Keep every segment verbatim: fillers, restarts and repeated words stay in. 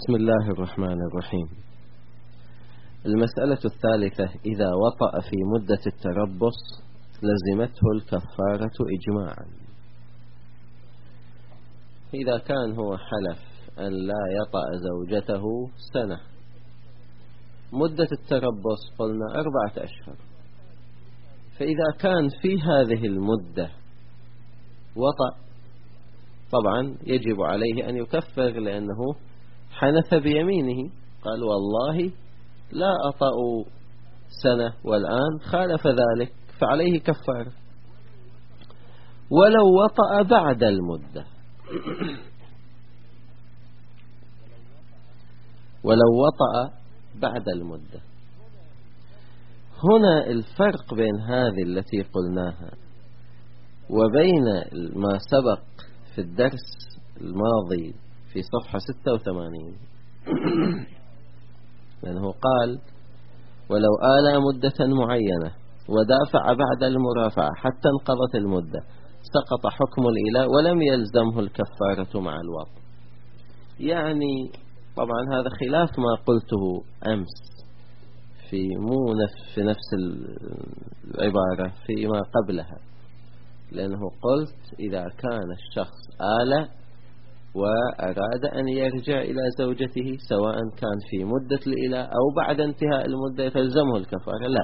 بسم الله الرحمن الرحيم. المسألة الثالثة: إذا وطأ في مدة التربص لزمته الكفارة إجماعا. إذا كان هو حلف أن لا يطأ زوجته سنة، مدة التربص قلنا أربعة أشهر، فإذا كان في هذه المدة وطأ طبعا يجب عليه أن يكفر، لأنه حنث بيمينه، قال والله لا أطأ سنة، والآن خالف ذلك فعليه كفارة. ولو وطأ بعد المدة ولو وطأ بعد المدة هنا الفرق بين هذه التي قلناها وبين ما سبق في الدرس الماضي في صفحة ستة وثمانين، لأنه قال: ولو آلى مدة معينة ودافع بعد المرافعة حتى انقضت المدة سقط حكم الإيلاء ولم يلزمه الكفارة مع الوطء. يعني طبعا هذا خلاف ما قلته أمس في مو نفس في نفس العبارة فيما قبلها، لأنه قلت إذا كان الشخص آلى وأراد أن يرجع إلى زوجته سواء كان في مدة الإيلاء أو بعد انتهاء المدة تلزمه الكفارة. لا،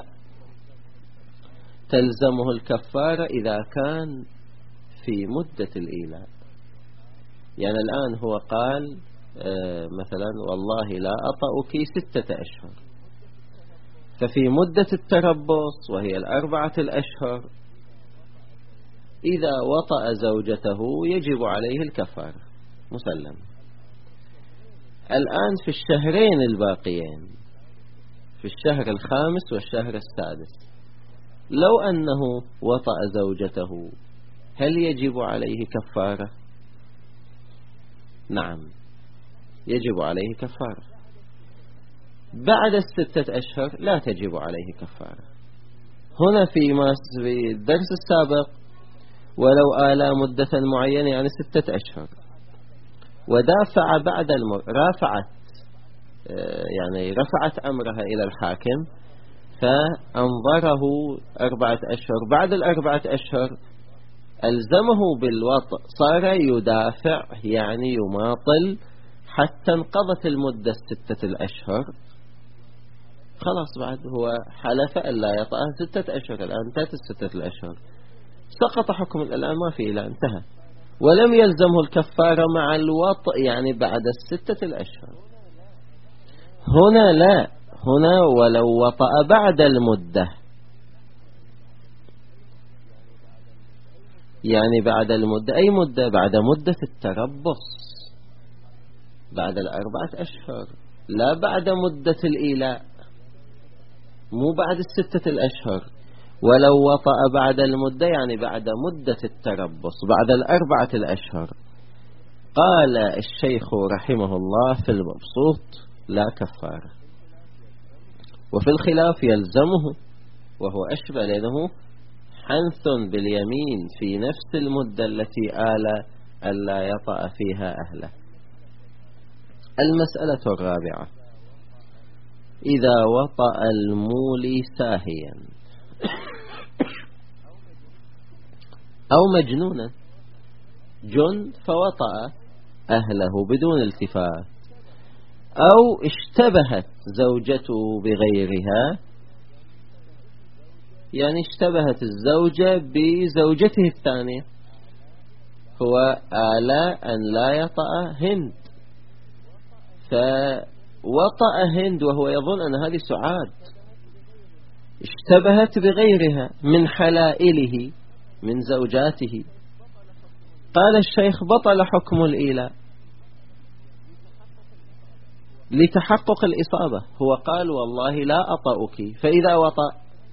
تلزمه الكفارة إذا كان في مدة الإيلاء. يعني الآن هو قال آه مثلا والله لا أطأك ستة أشهر، ففي مدة التربص وهي الأربعة الأشهر إذا وطأ زوجته يجب عليه الكفارة مسلم. الآن في الشهرين الباقيين، في الشهر الخامس والشهر السادس، لو أنه وطأ زوجته هل يجب عليه كفارة؟ نعم، يجب عليه كفارة. بعد الستة أشهر لا تجب عليه كفارة. هنا في الدرس السابق ولو آلى مدة معينة يعني ستة أشهر ودافع بعد المر... رافعت يعني رفعت أمرها إلى الحاكم فأنظره أربعة أشهر، بعد الأربعة أشهر ألزمه بالوطء، صار يدافع يعني يماطل حتى انقضت المدة ستة الأشهر. خلاص بعد هو حلف أن لا يطأ ستة أشهر، الآن انتهت الستة الأشهر، سقط حكم الآن ما في إلا انتهى، ولم يلزمه الكفارة مع الوطء يعني بعد الستة الأشهر. هنا لا، هنا ولو وطأ بعد المدة، يعني بعد المدة أي مدة؟ بعد مدة التربص، بعد الأربعة أشهر، لا بعد مدة الإيلاء، مو بعد الستة الأشهر. ولو وطأ بعد المدة يعني بعد مدة التربص، بعد الأربعة الأشهر. قال الشيخ رحمه الله في المبسوط: لا كفارة. وفي الخلاف يلزمه، وهو أشبه، لأنه حنث باليمين في نفس المدة التي آل ألا يطأ فيها أهله. المسألة الرابعة: إذا وطأ المولي ساهيا أو مجنونا، جن فوطأ أهله بدون التفات، أو اشتبهت زوجته بغيرها، يعني اشتبهت الزوجة بزوجته الثانية، هو آلى أن لا يطأ هند فوطأ هند وهو يظن أن هذه سعاد، اشتبهت بغيرها من حلائله من زوجاته. قال الشيخ: بطل حكم الإيلاء لتحقق الإصابة. هو قال والله لا أطأك، فإذا وطأ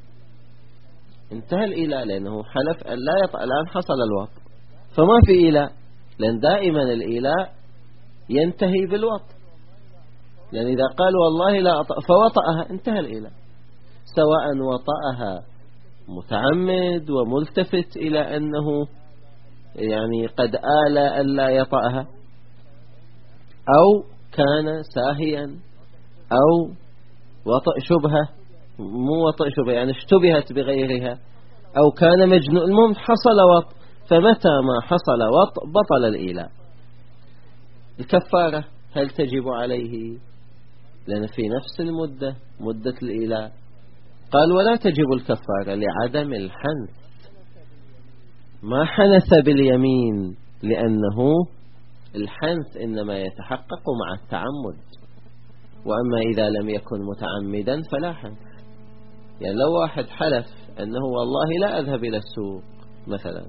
انتهى الإيلاء، لأنه حلف أن لا يطأ، الآن حصل الوطء فما في إيلاء، لأن دائما الإيلاء ينتهي بالوطء، لأن إذا قال والله لا أطأ فوطأها انتهى الإيلاء، سواء وطأها متعمد وملتفت إلى أنه يعني قد آل أن لا يطأها، أو كان ساهيا أو وطئ شبهة، مو وطئ شبهة يعني اشتبهت بغيرها، أو كان مجنون، المهم حصل وط. فمتى ما حصل وط بطل الإيلاء. الكفارة هل تجب عليه؟ لأن في نفس المدة مدة الإيلاء. قال ولا تجب الكفارة لعدم الحنث، ما حنث باليمين، لأنه الحنث إنما يتحقق مع التعمد، وأما إذا لم يكن متعمدا فلا حنث. يعني لو واحد حلف أنه والله لا أذهب إلى السوق مثلا،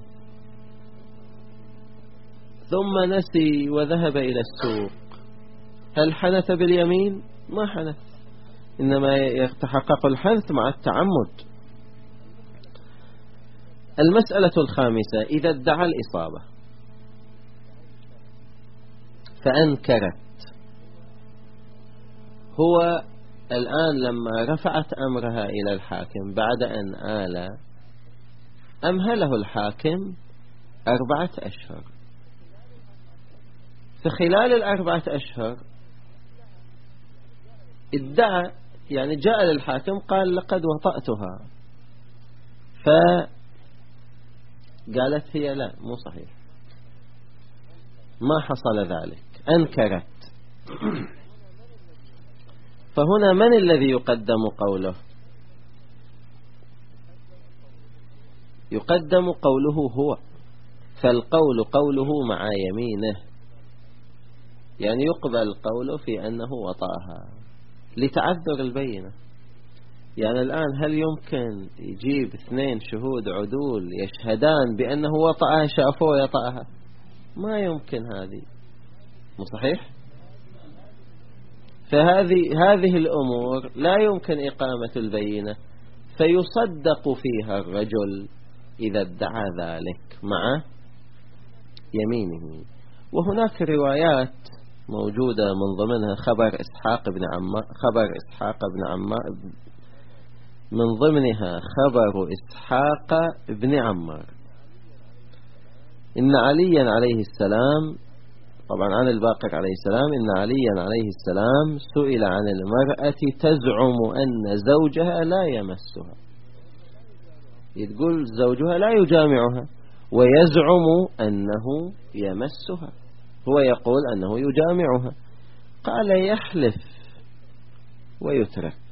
ثم نسي وذهب إلى السوق، هل حنث باليمين؟ ما حنث، إنما يتحقق الحنث مع التعمد. المسألة الخامسة: إذا ادعى الإصابة فأنكرت، هو الآن لما رفعت أمرها إلى الحاكم بعد أن آل، أمهله الحاكم أربعة أشهر. فخلال الأربعة أشهر ادعى، يعني جاء للحاكم قال لقد وطأتها، فقالت هي لا مو صحيح، ما حصل ذلك، أنكرت. فهنا من الذي يقدم قوله؟ يقدم قوله هو، فالقول قوله مع يمينه، يعني يقبل قوله في أنه وطأها لتعذر البينة. يعني الآن هل يمكن يجيب اثنين شهود عدول يشهدان بأنه وطأها، شافوه يطأها؟ ما يمكن، هذه مو صحيح. فهذه هذه الأمور لا يمكن إقامة البينة، فيصدق فيها الرجل إذا ادعى ذلك مع يمينه. وهناك روايات موجودة من ضمنها خبر إسحاق بن عمار، خبر إسحاق بن عمار، من ضمنها خبر إسحاق بن عمار إن عليا عليه السلام، طبعا عن الباقر عليه السلام، إن عليا عليه السلام سئل عن المرأة تزعم أن زوجها لا يمسها، يقول زوجها لا يجامعها ويزعم أنه يمسها، هو يقول أنه يجامعها. قال يحلف ويترك،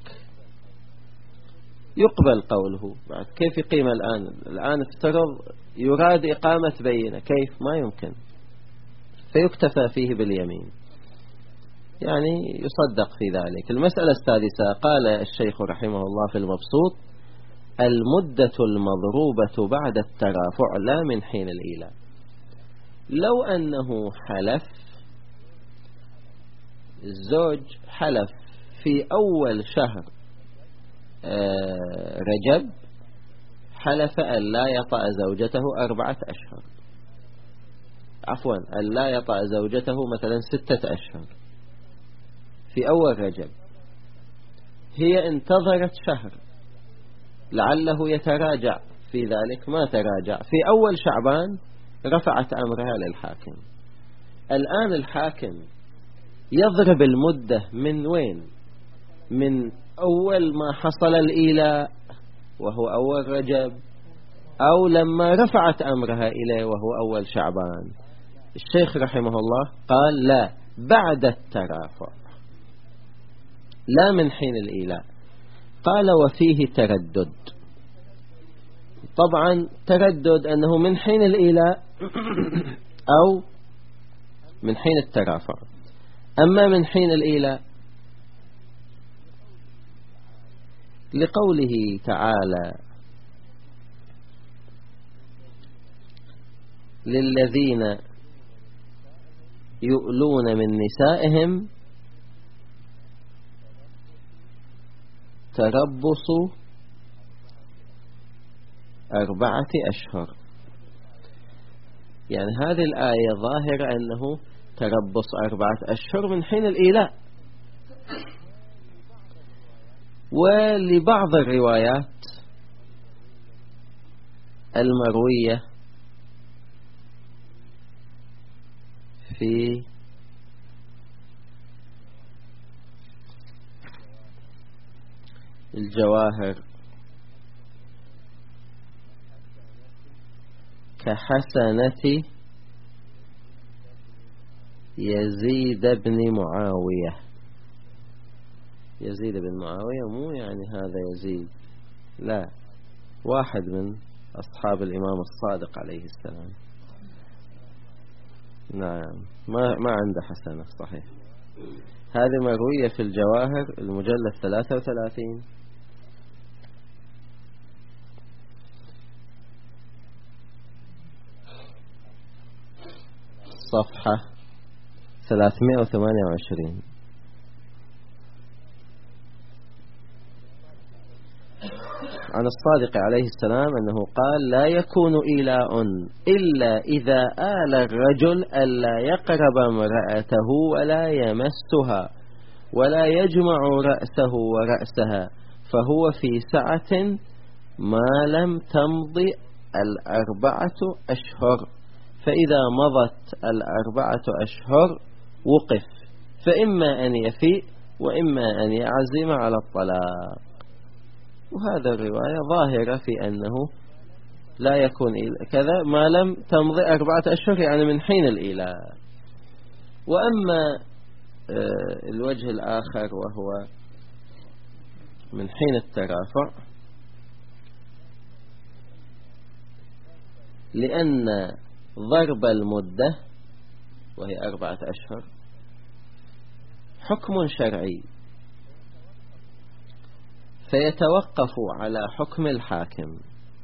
يقبل قوله. بعد كيف يقيم الآن؟ الآن افترض يراد إقامة بينة، كيف؟ ما يمكن، فيكتفى فيه باليمين، يعني يصدق في ذلك. المسألة السادسة: قال الشيخ رحمه الله في المبسوط: المدة المضروبة بعد الترافع لا من حين الإيلاء. لو أنه حلف، الزوج حلف في أول شهر رجب، حلف أن لا يطأ زوجته أربعة أشهر، عفوا أن لا يطأ زوجته مثلا ستة أشهر في أول رجب، هي انتظرت شهر لعله يتراجع في ذلك، ما تراجع، في أول شعبان رفعت أمرها للحاكم. الآن الحاكم يضرب المدة من وين؟ من أول ما حصل الإيلاء وهو أول رجب، أو لما رفعت أمرها إليه وهو أول شعبان؟ الشيخ رحمه الله قال لا، بعد الترافع لا من حين الإيلاء. قال وفيه تردد، طبعا تردد أنه من حين الإيلاء أو من حين الترافع. أما من حين الإيلاء لقوله تعالى: للذين يؤلون من نسائهم تربص أربعة أشهر. يعني هذه الآية ظاهرة أنه تربص أربعة أشهر من حين الإيلاء. ولبعض الروايات المروية في الجواهر كحسنة يزيد بن معاوية. يزيد بن معاوية مو يعني هذا يزيد، لا، واحد من أصحاب الإمام الصادق عليه السلام. نعم، ما ما عنده حسنة، صحيح. هذه مروية في الجواهر المجلد ثلاثة وثلاثين، صفحة ثلاثمائة وثمانية وعشرين. عن الصادق عليه السلام أنه قال: لا يكون إيلاء إلا إذا آل الرجل ألا يقرب امرأته ولا يمسها ولا يجمع رأسه ورأسها، فهو في سعة ما لم تمضي الأربعة أشهر، فإذا مضت الأربعة أشهر وقف، فإما أن يفيء وإما أن يعزم على الطلاق. وهذا الرواية ظاهرة في أنه لا يكون كذا ما لم تمضي أربعة أشهر، يعني من حين الإيلاء. وأما الوجه الآخر وهو من حين الترافع، لأن ضرب المدة وهي أربعة أشهر حكم شرعي، فيتوقف على حكم الحاكم.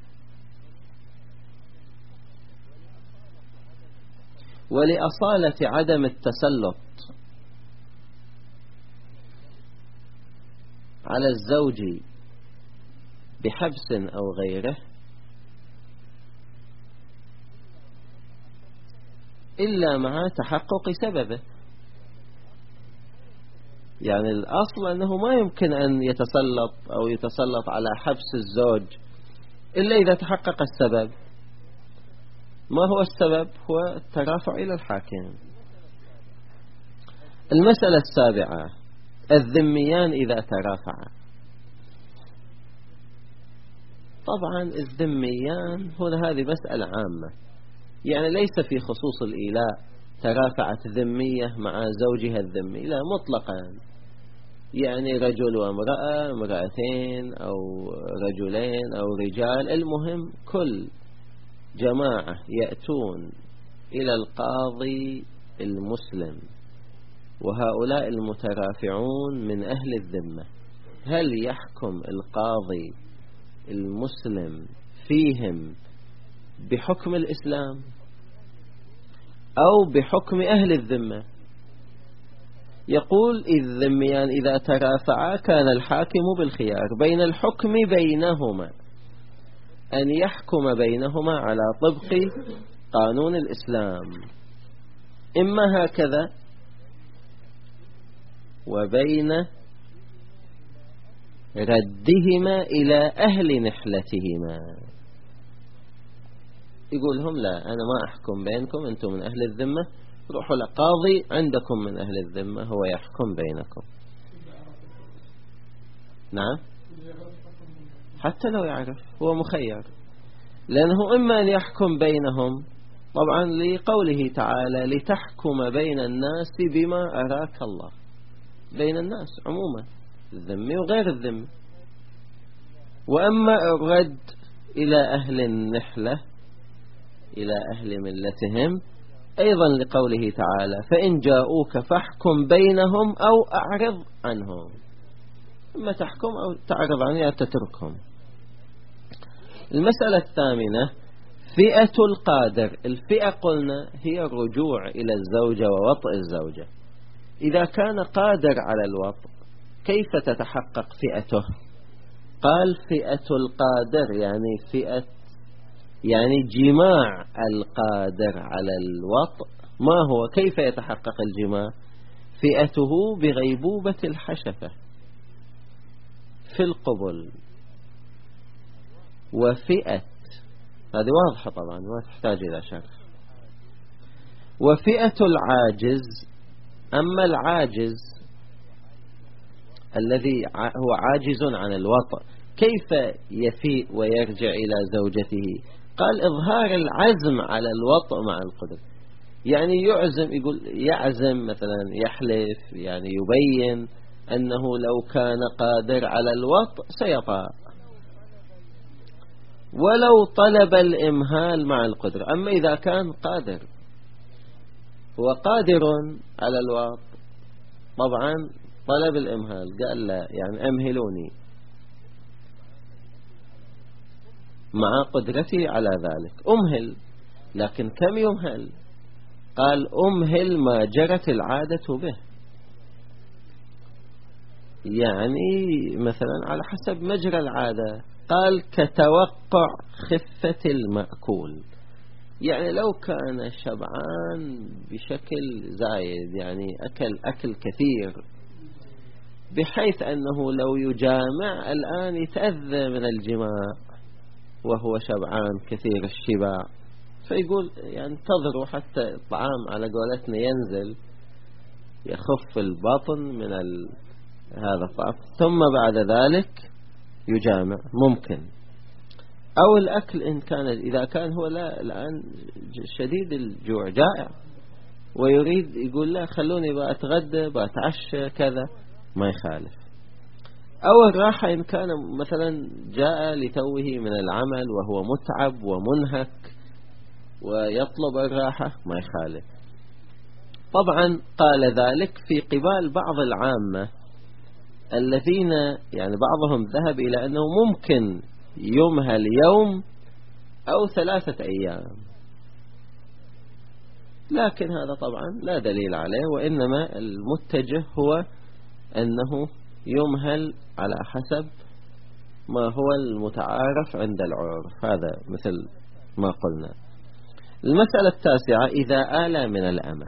ولأصالة عدم التسلط على الزوج بحبس أو غيره إلا مع تحقق سببه. يعني الأصل أنه ما يمكن أن يتسلط أو يتسلط على حبس الزوج إلا إذا تحقق السبب. ما هو السبب؟ هو الترافع إلى الحاكم. المسألة السابعة: الذميان إذا ترافعا. طبعا الذميان هنا هذه مسألة عامة، يعني ليس في خصوص الإيلاء ترافعت ذمية مع زوجها الذمي، لا، مطلقا، يعني رجل وامرأة، امرأتين أو رجلين أو رجال، المهم كل جماعة يأتون إلى القاضي المسلم وهؤلاء المترافعون من أهل الذمة، هل يحكم القاضي المسلم فيهم بحكم الإسلام أو بحكم أهل الذمة؟ يقول: الذميان إذا ترافعا كان الحاكم بالخيار بين الحكم بينهما، أن يحكم بينهما على طبق قانون الإسلام، إما هكذا، وبين ردهما إلى أهل نحلتهما. يقول لهم: لا، أنا ما أحكم بينكم، أنتم من أهل الذمة، روحوا لقاضي عندكم من أهل الذمة هو يحكم بينكم. نعم، حتى لو يعرف هو مخير، لأنه إما أن يحكم بينهم، طبعا لقوله تعالى: لتحكم بين الناس بما أراك الله، بين الناس عموما، الذمي وغير الذمي. وأما الرد إلى أهل النحلة، إلى أهل ملتهم، أيضا لقوله تعالى: فإن جاءوك فاحكم بينهم أو أعرض عنهم، إما تحكم أو تعرض عنهم، يعني تتركهم. المسألة الثامنة: فئة القادر. الفئة قلنا هي الرجوع إلى الزوجة ووطء الزوجة. إذا كان قادر على الوطء كيف تتحقق فئته؟ قال: فئة القادر يعني فئة يعني جماع القادر على الوطء. ما هو؟ كيف يتحقق الجماع؟ فئته بغيبوبة الحشفة في القبل. وفئة، هذه واضحة طبعا ما تحتاج إلى شرح. وفئة العاجز. أما العاجز الذي هو عاجز عن الوطء كيف يفيء ويرجع إلى زوجته؟ قال إظهار العزم على الوطء مع القدرة، يعني يعزم، يقول يعزم مثلا، يحلف، يعني يبين أنه لو كان قادر على الوطء سيطاع، ولو طلب الإمهال مع القدرة. أما إذا كان قادر، هو قادر على الوطء، طبعا طلب الإمهال، قال لا، يعني أمهلوني مع قدرتي على ذلك، أمهل، لكن كم يمهل؟ قال أمهل ما جرت العادة به، يعني مثلا على حسب مجرى العادة. قال كتوقع خفة المأكول، يعني لو كان شبعان بشكل زايد، يعني أكل أكل كثير بحيث أنه لو يجامع الآن يتأذى من الجماع وهو شبعان كثير الشبع، فيقول يعني انتظروا حتى الطعام على قولتنا ينزل، يخف البطن من ال... هذا الطعام، ثم بعد ذلك يجامع ممكن. أو الأكل إن كان، إذا كان هو لا الآن شديد الجوع جائع ويريد يقول لا خلوني بأتغدى بأتعشى كذا، ما يخالف. أو الراحة إن كان مثلا جاء لتوه من العمل وهو متعب ومنهك ويطلب الراحة، ما يخالف. طبعا قال ذلك في قبال بعض العامة الذين يعني بعضهم ذهب إلى أنه ممكن يمهل يوم أو ثلاثة أيام، لكن هذا طبعا لا دليل عليه، وإنما المتجه هو أنه يمهل على حسب ما هو المتعارف عند العرف، هذا مثل ما قلنا. المسألة التاسعة إذا آلى من الأمة.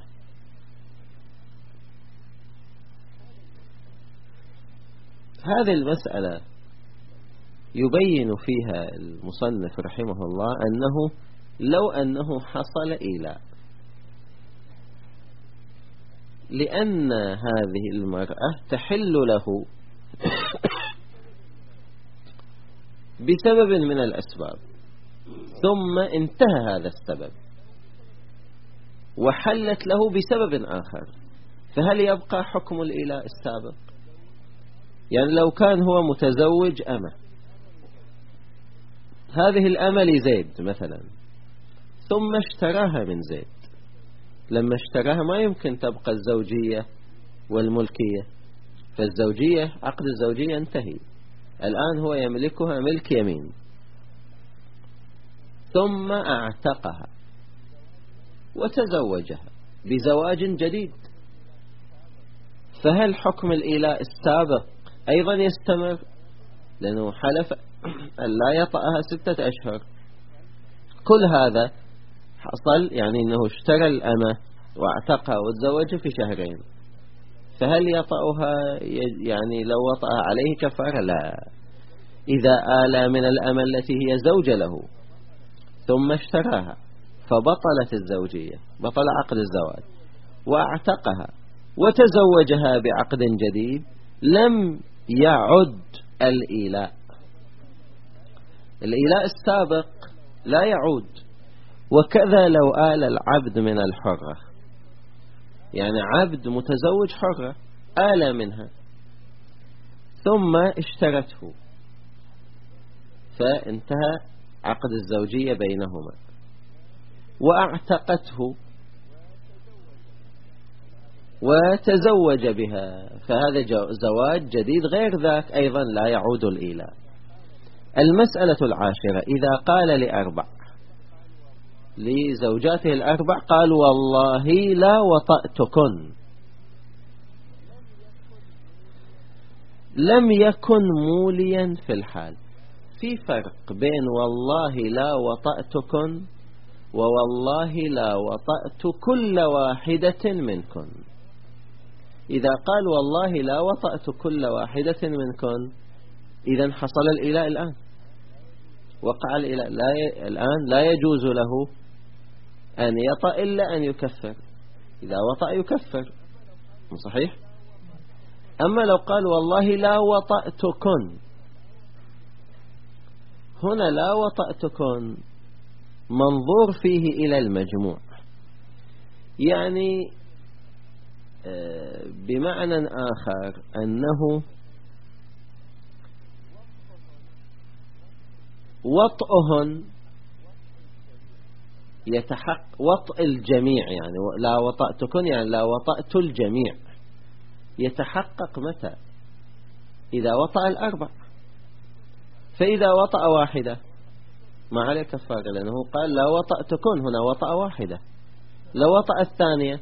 هذه المسألة يبين فيها المصنف رحمه الله أنه لو أنه حصل إيلاء، لأن هذه المرأة تحل له بسبب من الأسباب، ثم انتهى هذا السبب وحلت له بسبب آخر، فهل يبقى حكم الإيلاء السابق؟ يعني لو كان هو متزوج أمة، هذه الأمة لزيد مثلا، ثم اشتراها من زيد، لما اشتراها ما يمكن تبقى الزوجية والملكية، فالزوجية عقد الزوجية انتهي، الآن هو يملكها ملك يمين، ثم اعتقها وتزوجها بزواج جديد، فهل حكم الإيلاء السابق أيضا يستمر؟ لأنه حلف أن لا يطأها ستة أشهر. كل هذا حصل يعني أنه اشترى الأمة واعتقها وتزوجها في شهرين، فهل يطأها يعني لو وطأها عليه كفارة؟ لا. إذا آلى من الأمة التي هي زوجة له ثم اشتراها فبطلت الزوجية، بطل عقد الزواج، واعتقها وتزوجها بعقد جديد، لم يعد الإيلاء، الإيلاء السابق لا يعود. وكذا لو آل العبد من الحرة، يعني عبد متزوج حرة آل منها ثم اشترته فانتهى عقد الزوجية بينهما، واعتقته وتزوج بها، فهذا زواج جديد غير ذاك، أيضا لا يعود الإيلاء. المسألة العاشرة إذا قال لأربع لزوجاته الأربع، قال والله لا وطأتكن، لم يكن موليا في الحال. في فرق بين والله لا وطأتكن ووالله لا وطأت كل واحدة منكن. إذا قال والله لا وطأت كل واحدة منكن، إذن حصل الإيلاء الآن، وقع الإيلاء، لا ي... الآن لا يجوز له أن يطأ إلا أن يكفر، إذا وطأ يكفر، صحيح؟ أما لو قال والله لا وطأتكن، هنا لا وطأتكن منظور فيه إلى المجموع، يعني بمعنى آخر أنه وطئهن يتحقق وطئ الجميع، يعني لا وطأتكن يعني لا وطأت الجميع يتحقق متى؟ إذا وطأ الأربع. فإذا وطأ واحدة ما عليه كفارة، لأنه قال لا وطأتكن، هنا وطأ واحدة. لو وطأ الثانية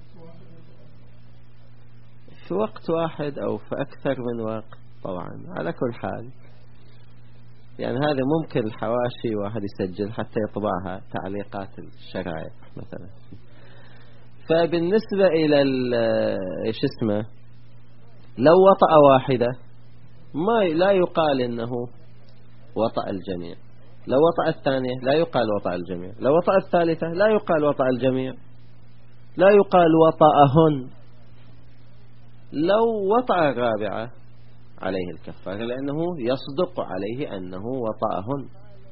في وقت واحد أو في أكثر من وقت، طبعا على كل حال يعني هذا ممكن الحواشي واحد يسجل حتى يطبعها تعليقات الشرائع مثلا. فبالنسبة إلى إيش اسمه لو وطأ واحدة ما لا يقال إنه وطأ الجميع، لو وطأ الثانية لا يقال وطأ الجميع، لو وطأ الثالثة لا يقال وطأ الجميع، لا يقال وطأهن. لو وطأ الرابعة عليه الكفارة، لأنه يصدق عليه أنه وطأهن.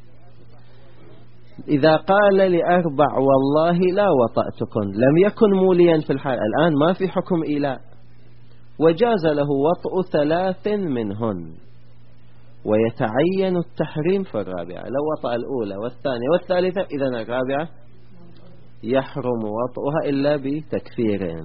إذا قال لأربع والله لا وطأتكن لم يكن موليا في الحال، الآن ما في حكم إيلاء، وجاز له وطأ ثلاث منهن، ويتعين التحريم في الرابعة. لو وطأ الأولى والثانية والثالثة إذن الرابعة يحرم وطئها إلا بتكفير،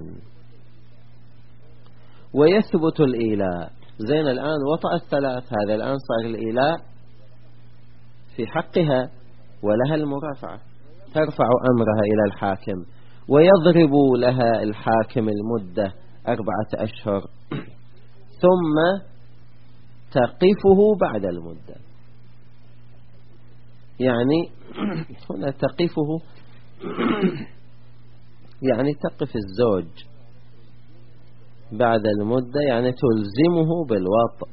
ويثبت الإيلاء. زين الآن وطأ الثلاث، هذا الآن صار الإيلاء في حقها ولها المرافعة، ترفع أمرها إلى الحاكم ويضرب لها الحاكم المدة أربعة أشهر ثم تقفه بعد المدة. يعني هنا تقفه يعني تقف الزوج بعد المدة، يعني تلزمه بالوطء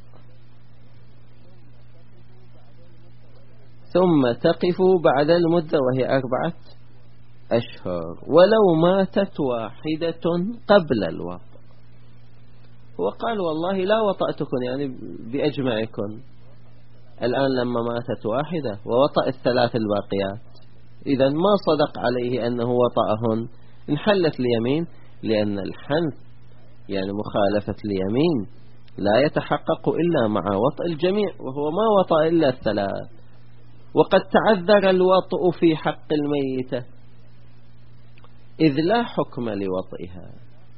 ثم تقف بعد المدة وهي أربعة أشهر، ولو ماتت واحدة قبل الوطء. وقال والله لا وطأتكن يعني بأجمعكن، الآن لما ماتت واحدة ووطأ الثلاث الباقيات، إذا ما صدق عليه أنه وطأهن، انحلت اليمين، لأن الحنث يعني مخالفة اليمين لا يتحقق إلا مع وطأ الجميع، وهو ما وطأ إلا الثلاث. وقد تعذر الوطء في حق الميتة إذ لا حكم لوطئها،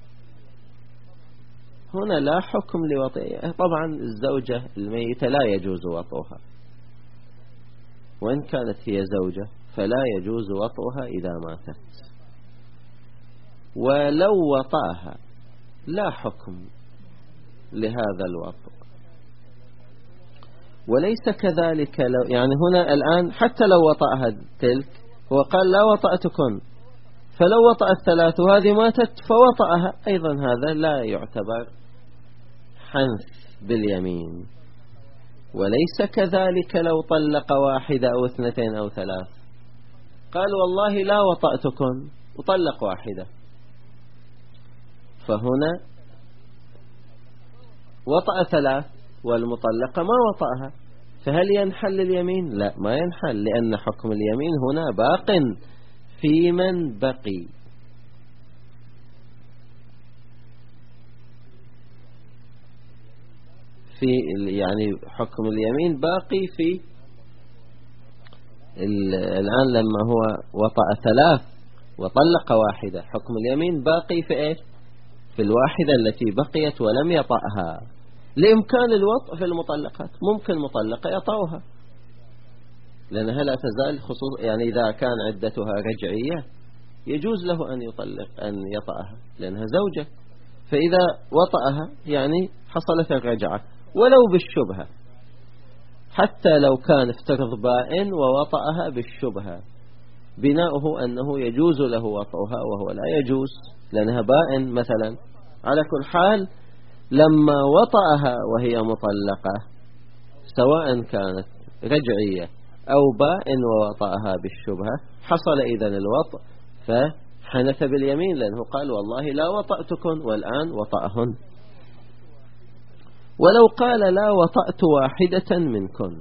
هنا لا حكم لوطئها. طبعا الزوجة الميتة لا يجوز وطئها، وإن كانت هي زوجة فلا يجوز وطئها إذا ماتت. ولو وطأها لا حكم لهذا الوطء. وليس كذلك لو يعني هنا الآن حتى لو وطأها تلك، هو قال لا وطأتكن، فلو وطأ الثلاث وهذه ماتت فوطأها أيضا، هذا لا يعتبر حنث باليمين. وليس كذلك لو طلق واحدة أو اثنتين أو ثلاث، قال والله لا وطأتكن وطلق واحدة، فهنا وطأ ثلاث والمطلقة ما وطأها، فهل ينحل اليمين؟ لا ما ينحل، لأن حكم اليمين هنا باق في من بقي. في يعني حكم اليمين باقي في الآن لما هو وطأ ثلاث وطلق واحدة، حكم اليمين باقي في إيه؟ في الواحدة التي بقيت ولم يطأها، لإمكان الوطء في المطلقات. ممكن مطلقة يطأها لأنها لا تزال خصوص، يعني إذا كان عدتها رجعية يجوز له أن يطلق أن يطأها لأنها زوجة، فإذا وطأها يعني حصلت الرجعة ولو بالشبهة، حتى لو كان افترض بائن ووطأها بالشبهة، بناؤه أنه يجوز له وطأها وهو لا يجوز لأنها بائن مثلا. على كل حال لما وطأها وهي مطلقة سواء كانت رجعية أو بائن ووطأها بالشبهة حصل إذن الوطأ، فحنث باليمين لأنه قال والله لا وطأتكن والآن وطأهن. ولو قال لا وطأت واحدة منكن،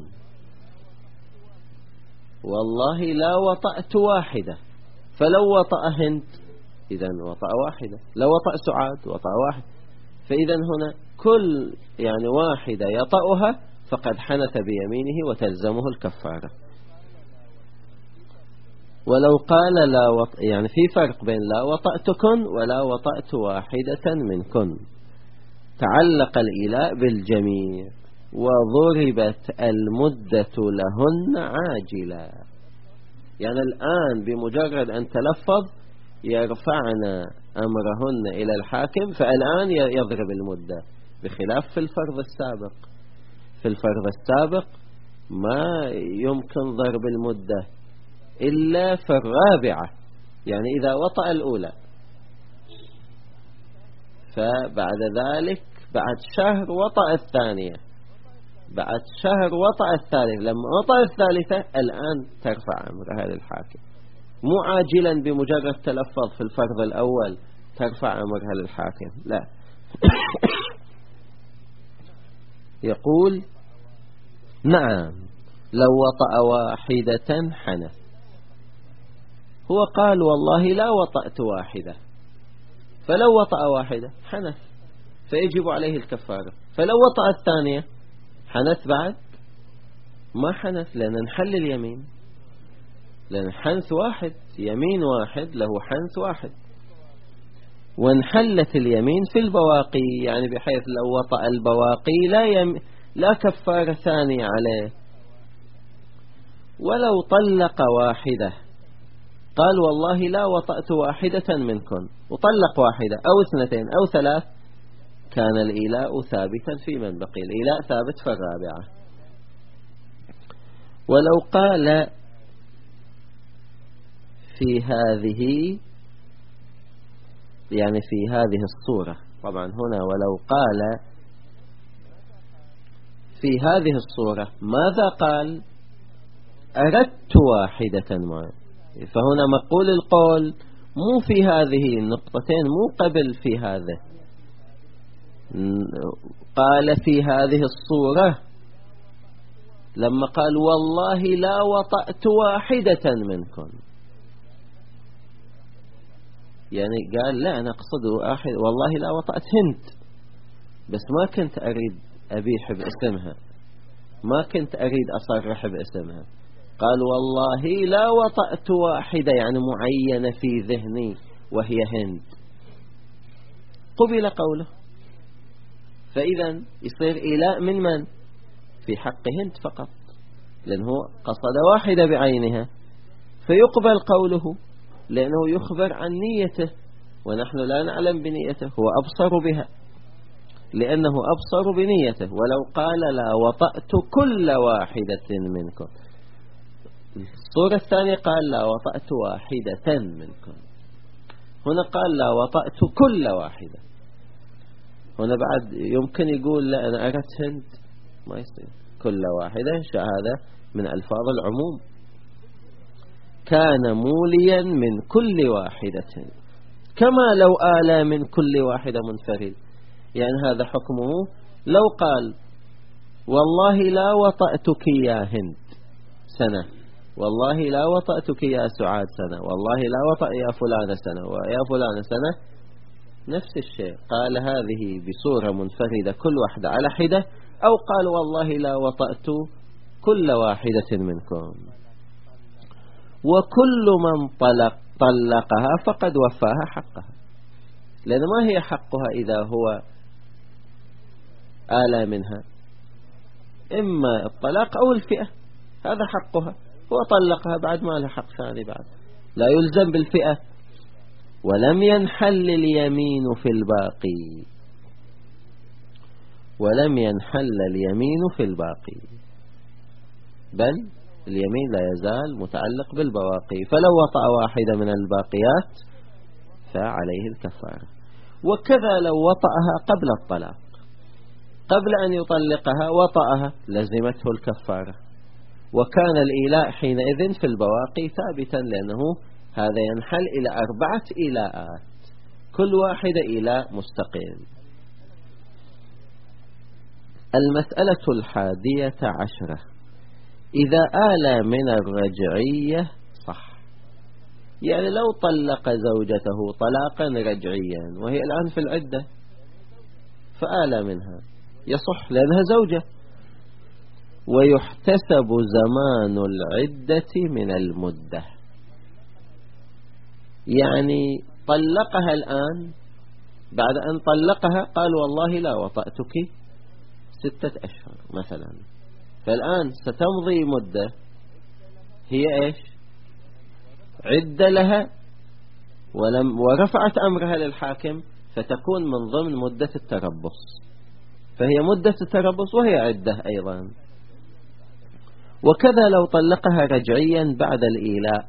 والله لا وطأت واحدة، فلو وطأ هند إذن وطأ واحدة، لو وطأ سعاد وطأ واحد، فإذا هنا كل يعني واحدة يطأها فقد حنث بيمينه وتلزمه الكفارة. ولو قال لا وط... يعني في فرق بين لا وطأتكن ولا وطأت واحدة منكن، تعلق الإيلاء بالجميع وضربت المدة لهن عاجلا، يعني الآن بمجرد أن تلفظ يرفعن أمرهن إلى الحاكم، فالآن يضرب المدة، بخلاف في الفرض السابق. في الفرض السابق ما يمكن ضرب المدة إلا في الرابعة، يعني إذا وطأ الأولى، فبعد ذلك بعد شهر وطأ الثانية، بعد شهر وطأ الثالثة، لما وطأ الثالثة الآن ترفع أمرها للحاكم، مو عاجلا بمجرد تلفظ في الفرض الأول ترفع أمرها للحاكم، لا. يقول نعم لو وطأ واحدة حنث، هو قال والله لا وطأت واحدة، فلو وطأ واحدة حنث فيجب عليه الكفارة، فلو وطأ الثانية حنث بعد ما حنث، لأن نحل اليمين، لأن حنث واحد، يمين واحد له حنث واحد، وانحلت اليمين في البواقي، يعني بحيث لو وطأ البواقي لا, يم... لا كفارة ثانية عليه. ولو طلق واحدة قال والله لا وطأت واحدة منكم، وطلق واحدة أو اثنتين أو ثلاث، كان الإيلاء ثابتا في من بقي، الإيلاء ثابت في الرابعة. ولو قال في هذه، يعني في هذه الصورة، طبعا هنا ولو قال في هذه الصورة، ماذا قال؟ أردت واحدة معه، فهنا مقول القول مو في هذه النقطتين، مو قبل في هذا، قال في هذه الصورة لما قال والله لا وطأت واحدة منكم، يعني قال لا أنا أقصد واحد، والله لا وطأت هند، بس ما كنت أريد أبيح باسمها، ما كنت أريد أصرح باسمها، قال والله لا وطأت واحدة، يعني معينة في ذهني وهي هند، قبل قوله، فإذا يصير إيلاء من من؟ في حق هند فقط، لأنه قصد واحدة بعينها، فيقبل قوله لأنه يخبر عن نيته، ونحن لا نعلم بنيته، هو أبصر بها لأنه أبصر بنيته. ولو قال لا وطأت كل واحدة منكم، الصورة الثانية قال لا وطأت واحدة منكم، هنا قال لا وطأت كل واحدة، هنا بعد يمكن يقول لا أنا أردت هند، ما يصير، كل واحدة شهادة من ألفاظ العموم، كان موليا من كل واحدة، كما لو آلى من كل واحدة منفرد، يعني هذا حكمه لو قال والله لا وطأتك يا هند سنة، والله لا وطأتك يا سعاد سنة، والله لا وطأ يا فلان سنة ويا فلان سنة، نفس الشيء، قال هذه بصورة منفردة كل واحدة على حدة، أو قال والله لا وطأت كل واحدة منكم، وكل من طلق طلقها فقد وفاها حقها، لأن ما هي حقها إذا هو آلى منها؟ إما الطلاق أو الفئة، هذا حقها، هو طلقها بعد ما لها حق ثاني، بعد لا يلزم بالفئة. ولم ينحل اليمين في الباقي، ولم ينحل اليمين في الباقي، بل اليمين لا يزال متعلق بالبواقي، فلو وطأ واحدة من الباقيات فعليه الكفارة. وكذا لو وطأها قبل الطلاق، قبل أن يطلقها وطأها لزمته الكفارة، وكان الإيلاء حينئذ في البواقي ثابتا، لأنه هذا ينحل إلى أربعة إيلاءات، كل واحدة إيلاء مستقل. المسألة الحادية عشرة: إذا آل من الرجعية صح. يعني لو طلق زوجته طلاقا رجعيا وهي الآن في العدة فآل منها يصح لأنها زوجة، ويحتسب زمان العدة من المدة. يعني طلقها الآن، بعد أن طلقها قال والله لا وطأتك ستة أشهر مثلا، فالآن ستمضي مدة هي إيش؟ عدة لها، ولم ورفعت أمرها للحاكم، فتكون من ضمن مدة التربص، فهي مدة التربص وهي عدة أيضا. وكذا لو طلقها رجعيا بعد الإيلاء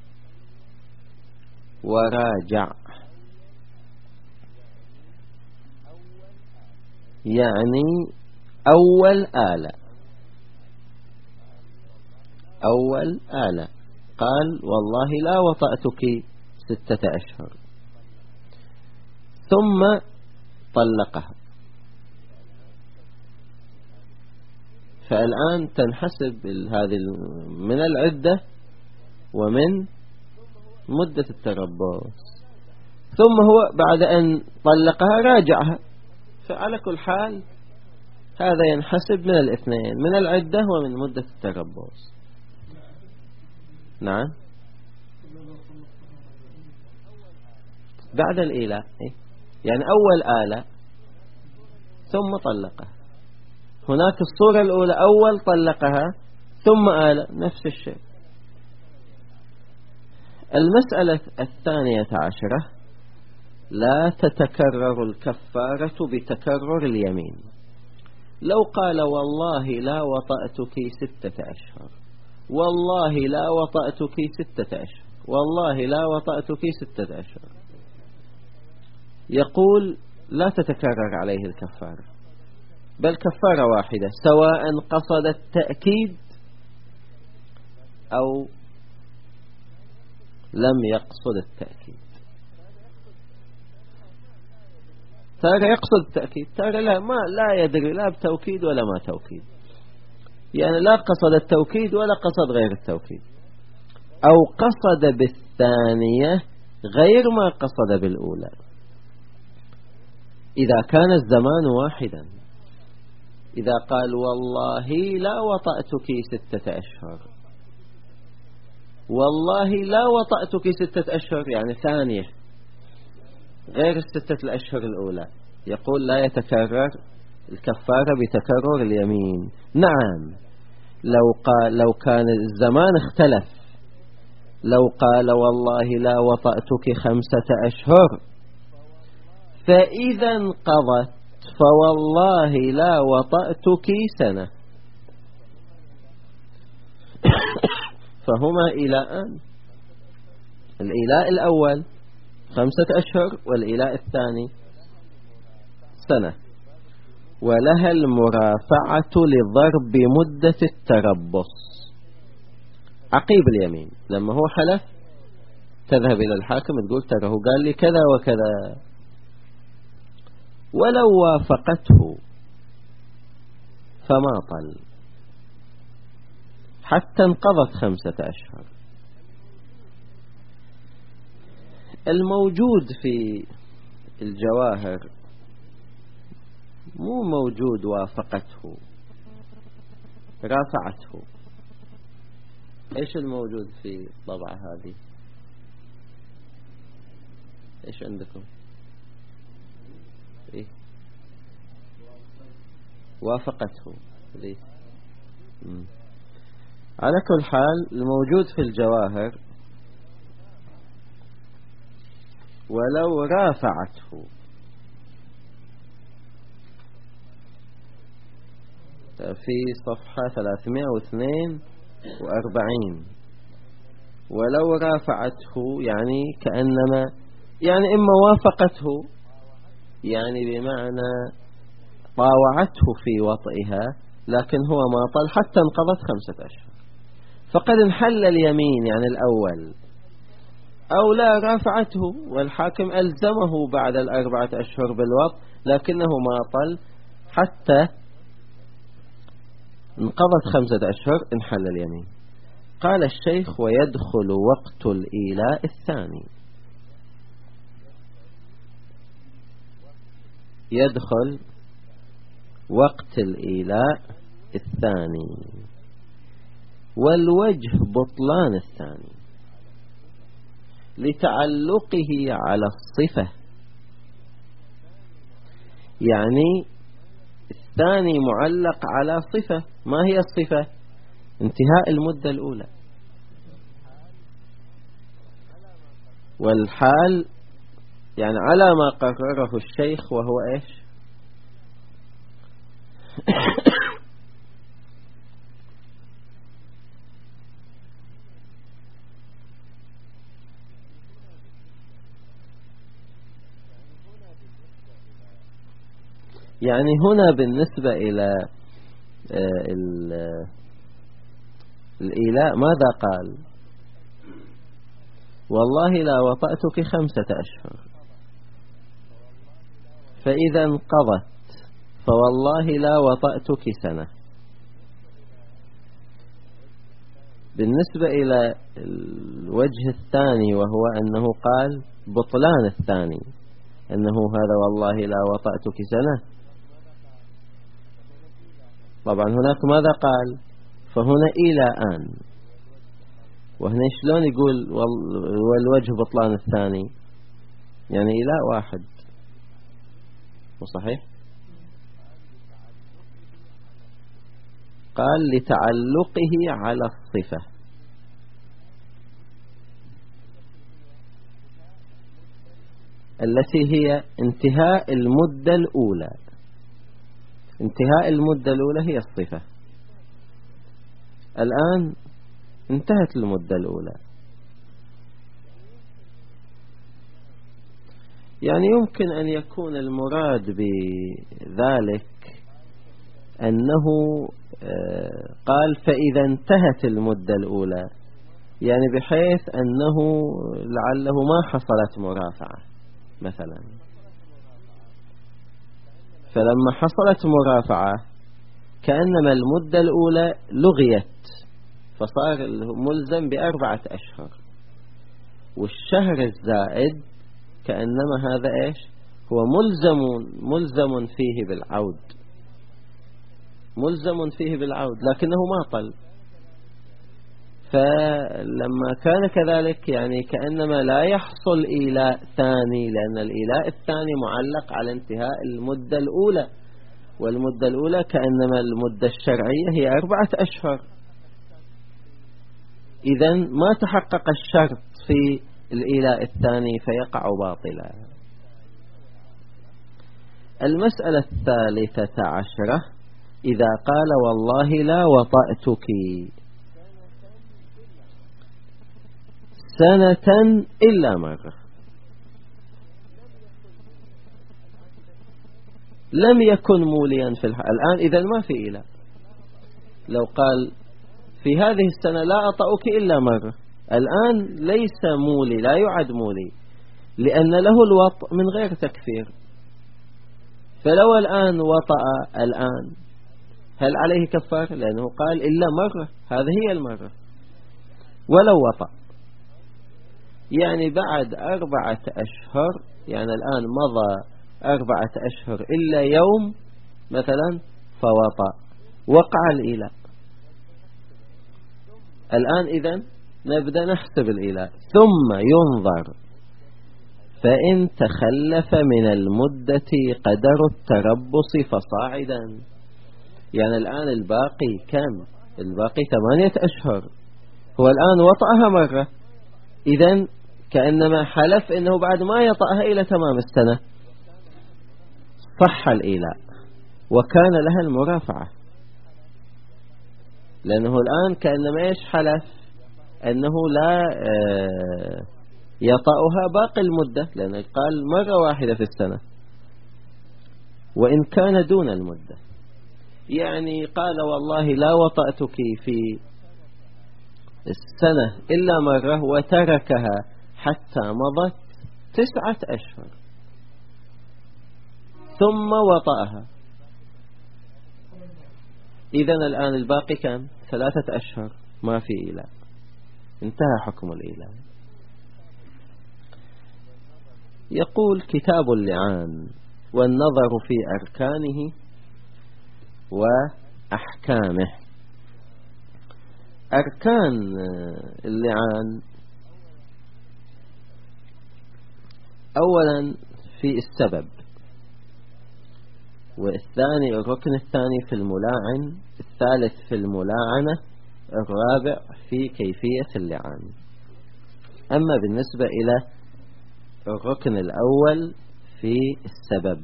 وراجع، يعني أول آلة أول آلة قال والله لا وطأتك ستة أشهر، ثم طلقها، فالآن تنحسب هذه من العدة ومن مدة التربص. ثم هو بعد أن طلقها راجعها، فعلى كل حال هذا ينحسب من الاثنين، من العدة ومن مدة التربص. نعم، بعد الإيلاء يعني أول آلة ثم طلقها. هناك الصورة الأولى أول طلقها ثم آلة، نفس الشيء. المسألة الثانية عشرة: لا تتكرر الكفارة بتكرر اليمين. لو قال والله لا وطأتك ستة أشهر، والله لا وطأتك ستة أشهر، والله لا وطأتك ستة أشهر، يقول لا تتكرر عليه الكفارة، بل كفارة واحدة، سواء قصد التأكيد أو لم يقصد التأكيد. ترى يقصد التأكيد، ترى لا ما لا يدري لا بتوكيد ولا ما توكيد، يعني لا قصد التوكيد ولا قصد غير التوكيد، أو قصد بالثانية غير ما قصد بالأولى، إذا كان الزمان واحدا. إذا قال والله لا وطأتك ستة أشهر، والله لا وطأتك ستة أشهر يعني ثانية غير الستة الأشهر الأولى، يقول لا يتكرر الكفارة بتكرر اليمين. نعم، لو قال لو كان الزمان اختلف، لو قال والله لا وطأتك خمسة أشهر فإذا انقضت فوالله لا وطأتك سنة، فهما إيلاءان، الإيلاء الأول خمسة أشهر والإيلاء الثاني سنة. ولها المرافعة لضرب مدة التربص عقيب اليمين، لما هو حلف تذهب إلى الحاكم تقول ترى هو قال لي كذا وكذا. ولو وافقته فما طل حتى انقضت خمسة أشهر. الموجود في الجواهر مو موجود وافقته رافعته، ايش الموجود في الطبعة هذه؟ ايش عندكم؟ إيه؟ وافقته ليه؟ على كل حال الموجود في الجواهر ولو رافعته، في صفحة ثلاثمائة واثنين وأربعين. ولو رافعته يعني كأنما يعني إما وافقته يعني بمعنى طاوعته في وطئها، لكن هو ما طل حتى انقضت خمسة أشهر، فقد انحل اليمين يعني الأول. أو لا رافعته والحاكم ألزمه بعد الأربعة أشهر بالوطء، لكنه ما طل حتى انقضت خمسة أشهر انحل اليمين. قال الشيخ ويدخل وقت الإيلاء الثاني. يدخل وقت الإيلاء الثاني والوجه بطلان الثاني لتعلقه على الصفة. يعني الثاني معلق على صفة. ما هي الصفة؟ انتهاء المدة الأولى. والحال يعني على ما قرره الشيخ وهو إيش؟ يعني هنا بالنسبة إلى الإيلاء ماذا قال؟ والله لا وطأتك خمسة أشهر، فإذا انقضت فوالله لا وطأتك سنة. بالنسبة إلى الوجه الثاني وهو أنه قال بطلان الثاني، أنه هذا والله لا وطأتك سنة. طبعا هناك ماذا قال؟ فهنا إلى آن. وهنا شلون يقول والوجه بطلان الثاني؟ يعني إلى واحد، مو صحيح؟ قال لتعلقه على الصفة التي هي انتهاء المدة الأولى. انتهاء المدة الأولى هي الصفة. الآن انتهت المدة الأولى. يعني يمكن أن يكون المراد بذلك أنه قال فإذا انتهت المدة الأولى، يعني بحيث أنه لعله ما حصلت مرافعة مثلا، فلما حصلت مرافعة كأنما المدة الأولى لغيت فصار ملزم بأربعة أشهر، والشهر الزائد كأنما هذا إيش هو ملزم ملزم فيه بالعود، ملزم فيه بالعود لكنه ما طل. فلما كان كذلك يعني كأنما لا يحصل إيلاء ثاني، لأن الإيلاء الثاني معلق على انتهاء المدة الأولى، والمدة الأولى كأنما المدة الشرعية هي أربعة أشهر. إذن ما تحقق الشرط في الإيلاء الثاني فيقع باطلا. المسألة الثالثة عشرة إذا قال والله لا وطأتك سنة إلا مرة، لم يكن موليا في الحال. الآن إذا ما في إله. لو قال في هذه السنة لا أطأك إلا مرة، الآن ليس مولي، لا يعد مولي، لأن له الوطء من غير تكفير. فلو الآن وطأ الآن هل عليه كفار؟ لأنه قال إلا مرة، هذه هي المرة. ولو وطأ يعني بعد أربعة أشهر، يعني الآن مضى أربعة أشهر إلا يوم مثلا فوطأ، وقع الإيلاء. الآن إذن نبدأ نحسب الإيلاء، ثم ينظر فإن تخلف من المدة قدر التربص فصاعدا. يعني الآن الباقي كم؟ الباقي ثمانية أشهر، هو الآن وطأها مرة، إذن كأنما حلف إنه بعد ما يطأها إلى تمام السنة صح الإيلاء وكان لها المرافعة، لأنه الآن كأنما إيش حلف أنه لا يطأها باقي المدة، لأنه قال مرة واحدة في السنة وإن كان دون المدة. يعني قال والله لا وطأتك في السنة إلا مرة وتركها حتى مضت تسعة أشهر ثم وطأها، إذن الآن الباقي كم؟ ثلاثة أشهر ما في إيلاء، انتهى حكم الإيلاء. يقول كتاب اللعان والنظر في أركانه وأحكامه. أركان اللعان أولا في السبب، والثاني الركن الثاني في الملاعن، الثالث في الملاعنة، الرابع في كيفية اللعان. أما بالنسبة إلى الركن الأول في السبب،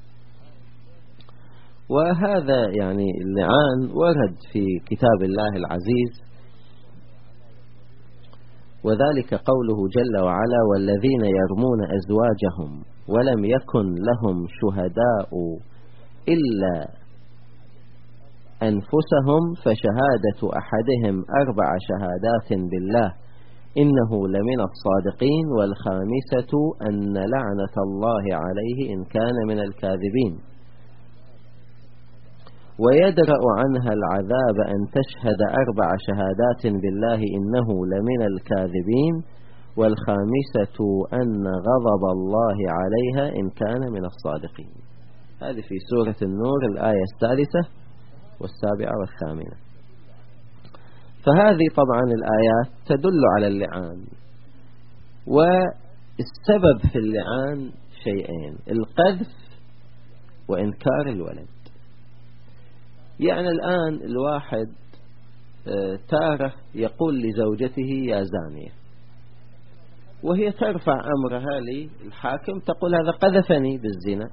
وهذا يعني اللعان ورد في كتاب الله العزيز، وذلك قوله جل وعلا: والذين يرمون أزواجهم ولم يكن لهم شهداء إلا أنفسهم فشهادة أحدهم أربع شهادات بالله إنه لمن الصادقين والخامسة أن لعنة الله عليه إن كان من الكاذبين، ويدرأ عنها العذاب أن تشهد أربع شهادات بالله إنه لمن الكاذبين، والخامسة أن غضب الله عليها إن كان من الصادقين. هذه في سورة النور الآية الثالثة والسابعة والثامنة. فهذه طبعا الآيات تدل على اللعان. والسبب في اللعان شيئين: القذف وإنكار الولد. يعني الآن الواحد تاره يقول لزوجته يا زانية، وهي ترفع أمرها للحاكم تقول هذا قذفني بالزنا.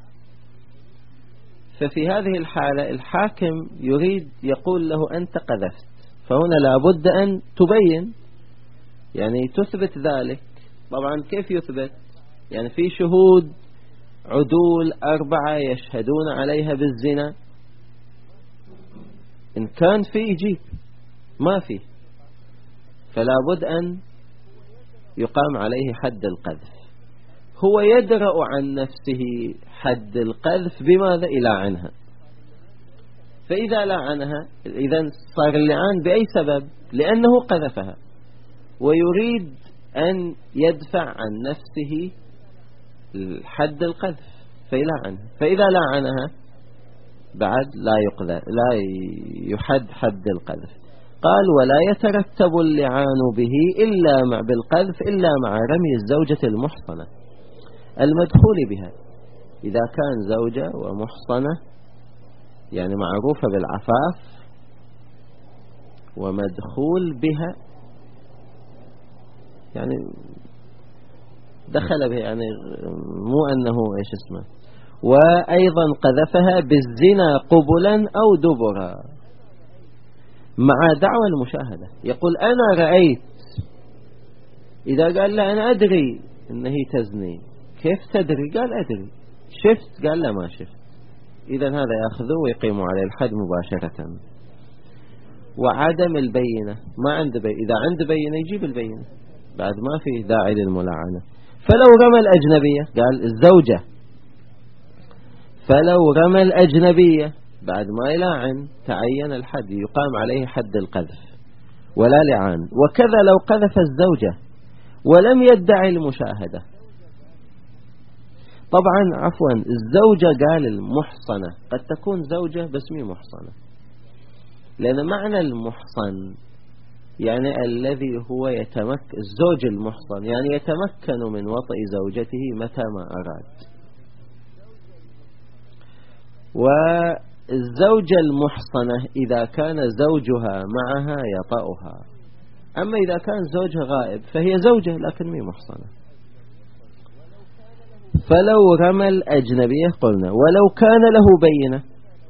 ففي هذه الحالة الحاكم يريد يقول له أنت قذفت، فهنا لابد أن تبين، يعني تثبت ذلك. طبعا كيف يثبت؟ يعني في شهود عدول أربعة يشهدون عليها بالزنا، إن كان في يجيب، ما في، فلا بد أن يقام عليه حد القذف. هو يدرأ عن نفسه حد القذف بماذا؟ يلاعنها. فإذا لعنها إذن صار اللعان بأي سبب؟ لأنه قذفها، ويريد أن يدفع عن نفسه حد القذف فيلعنها. فإذا لعنها بعد لا يقذف، لا يحد حد القذف. قال: ولا يترتب اللعان به إلا مع بالقذف إلا مع رمي الزوجة المحصنة المدخول بها. إذا كان زوجة ومحصنة يعني معروفة بالعفاف ومدخول بها، يعني دخل بها، يعني مو أنه إيش اسمه، وأيضا قذفها بالزنا قبلا أو دبرا مع دعوى المشاهدة. يقول أنا رأيت، إذا قال لا أنا أدري أنه تزني، كيف تدري؟ قال أدري. شفت؟ قال لا ما شفت. إذن هذا يأخذه ويقيم عليه الحد مباشرة. وعدم البينة، ما عنده بينة. إذا عنده بينة يجيب البينة، بعد ما في داعي للملاعنة. فلو رمى الأجنبية، قال الزوجة، فلو رمى الأجنبية بعد ما يلاعن تعين الحد، يقام عليه حد القذف ولا لعان. وكذا لو قذف الزوجة ولم يدعي المشاهدة. طبعا عفوا الزوجة قال المحصنة، قد تكون زوجة بس مي محصنة، لأن معنى المحصن يعني الذي هو يتمكن، الزوج المحصن يعني يتمكن من وطئ زوجته متى ما أراد. والزوجة المحصنة إذا كان زوجها معها يطأها، أما إذا كان زوجها غائب فهي زوجة لكن مي محصنة. فلو رمى الأجنبية قلنا ولو كان له بينة،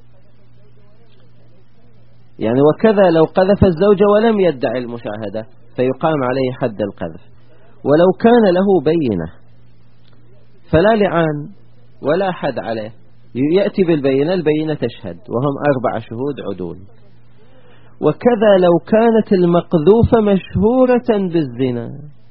يعني وكذا لو قذف الزوجة ولم يدعي المشاهدة فيقام عليه حد القذف. ولو كان له بينة فلا لعان ولا حد عليه، يأتي بالبينة، البينة تشهد وهم أربع شهود عدول. وكذا لو كانت المقذوفة مشهورة بالزنا،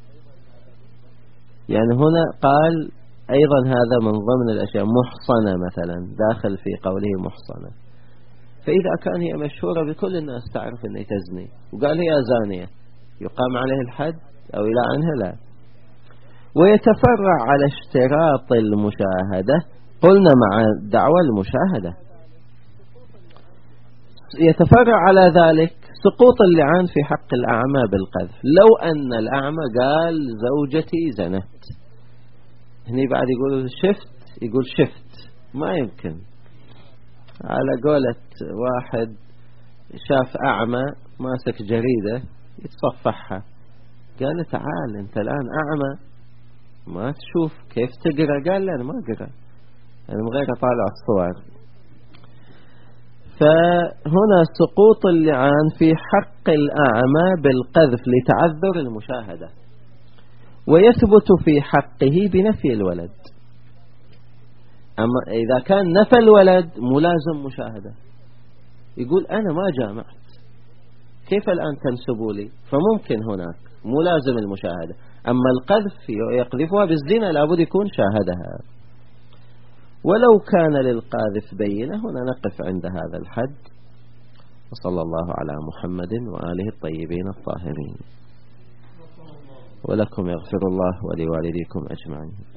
يعني هنا قال أيضا هذا من ضمن الأشياء، محصنة مثلا داخل في قوله محصنة. فإذا كان هي مشهورة بكل الناس تعرف أنها تزني وقال هي زانية يقام عليه الحد أو إلى عنها؟ لا. ويتفرع على اشتراط المشاهدة، قلنا مع دعوى المشاهدة يتفرع على ذلك سقوط اللعان في حق الأعمى بالقذف. لو أن الأعمى قال زوجتي زنت، هني بعد يقول شفت، يقول شفت، ما يمكن. على قولة واحد شاف أعمى ماسك جريدة يتصفحها، قال تعال أنت الآن أعمى ما تشوف كيف تقرأ؟ قال لا أنا ما أقرأ، أنا من غير أطالع الصور. فهنا سقوط اللعان في حق الأعمى بالقذف لتعذر المشاهدة، ويثبت في حقه بنفي الولد. أما إذا كان نفى الولد ملازم مشاهدة، يقول أنا ما جامعت، كيف الآن تنسبوا لي؟ فممكن هناك ملازم المشاهدة. أما القذف يقذفها بالزنا لابد يكون شاهدها. ولو كان للقاذف بينة هنا نقف عند هذا الحد. وصلى الله على محمد وآله الطيبين الطاهرين. ولكم يغفر الله ولوالديكم أجمعين.